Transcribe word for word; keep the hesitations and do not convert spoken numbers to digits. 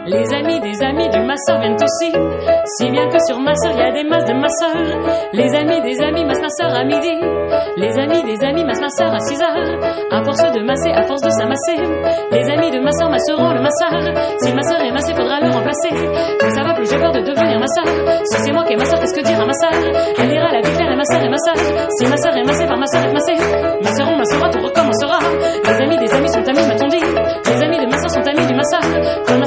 Les amis des amis du masseur viennent aussi, si bien que sur ma sœur il y a des masses de masseurs. Les amis des amis massent ma sœur à midi, les amis des amis massent ma sœur à six heures. À force de masser, à force de s'amasser, les amis de ma sœur masseront le masseur. Si ma sœur est massée, faudra le remplacer. Plus ça va, plus j'ai peur de devenir ma sœur. Si c'est moi qui est ma sœur, qu'est-ce que dire à ma sœur? Elle ira la vie faire et ma sœur est massage. Si ma sœur est massée par ma sœur est massée, ma sœur on massera, tout recommencera. Les amis des amis sont amis, m'a-t-on dit. Les amis de ma sœur sont amis du masseur. Comme